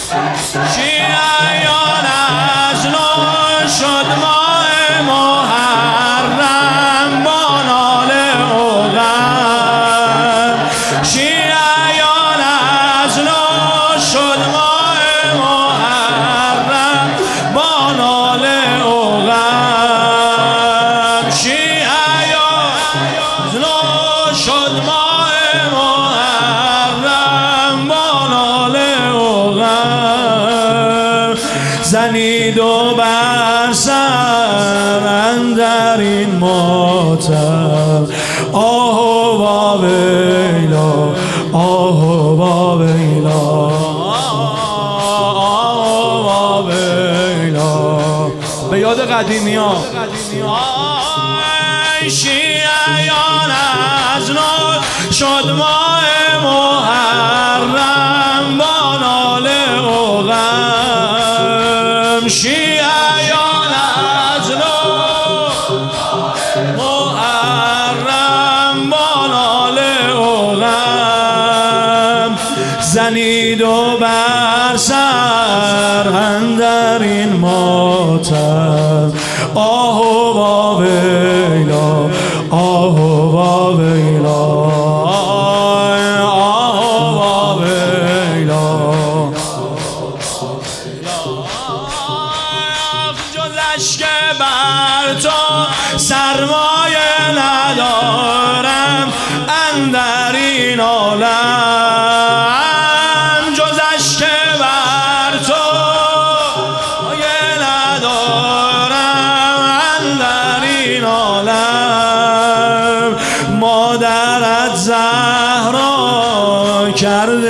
شیعیان از نو شد ماه محرم با ناله و غم. شیعیان از نو شد ماه محرم با ناله و غم. شیعیان از نو شد ماه محرم با ناله و غم. زنید و بر سر اندر این ماتم آه و ویلا، آه و ویلا، آه و ویلا. به یاد قدیمی ها. شیعیان از نو شد ماه محرم با ناله و غم. شیعیان از نو محرم با ناله و غم. زنید و بر سر اندر این ماتم آه و ویلا، آه و ویلا، آه و ویلا. جز اشک بر تو سرمایه ندارم اندر این عالم. جز اشک بر تو ندارم اندر این عالم. مادرت زهرا کرد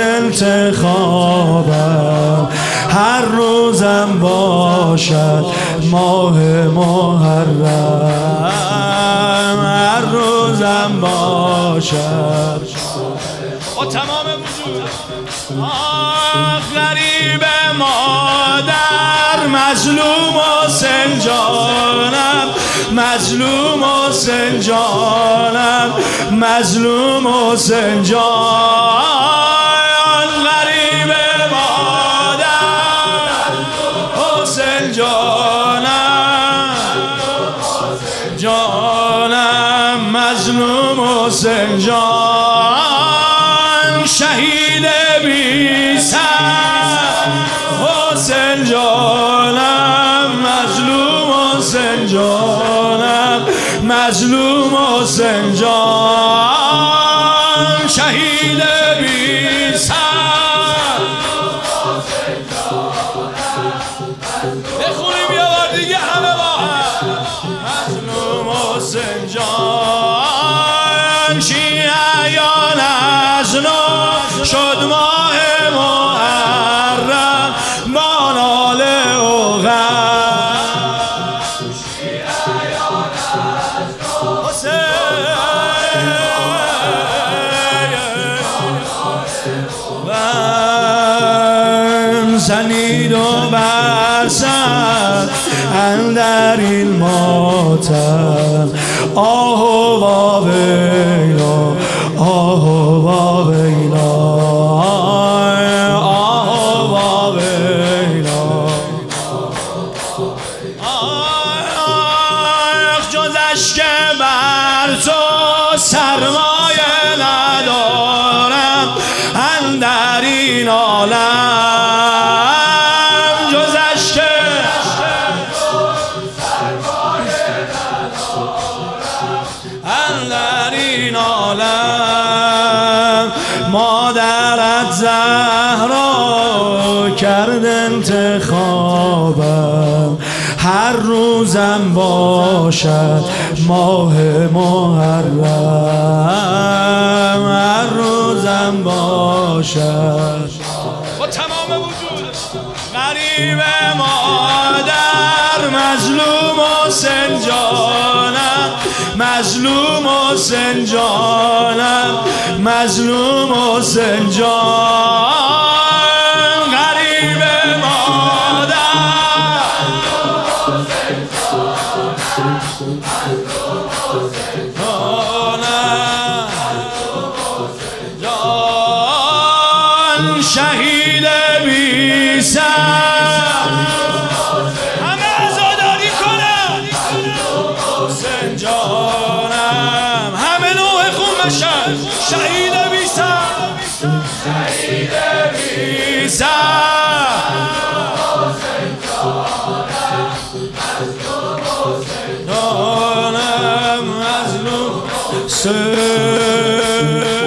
انتخابم هر روزم باشد ماه محرم. هر روزم باشد با تمام وجود. غریب مادر مظلوم حسین جانم، مظلوم حسین جانم، مظلوم حسین جان. غریب مادر حسین جانم، جانم، مظلوم حسین جان. شهید بی سر حسین جانم، مظلوم حسین جانم، مظلوم حسین جان. شهید بی سر بخونیم یه بار دیگه همه با هم. مظلوم حسین جان. شیعیان از نو شد ماه محرم با ناله و غم. شیعیان از نو حسین زنید و بر سر اندر این ماتم آه و ویلا، آه و ویلا، آه و ویلا. جز اشک بر تو سرمایه ندارم اندر این عالم. جز اشک اندر این عالم. مادرت زهرا کرد انتخابم هر روزم باشد ماه محرم. هر روزم باشد با تمام وجود. غریب مادر مظلوم حسین جانم، مظلوم حسین جانم، مظلوم حسین جان. غریب مادر جان. شهید بی سر باشد شهید بی سر، شهید بی سر. مظلوم مظلوم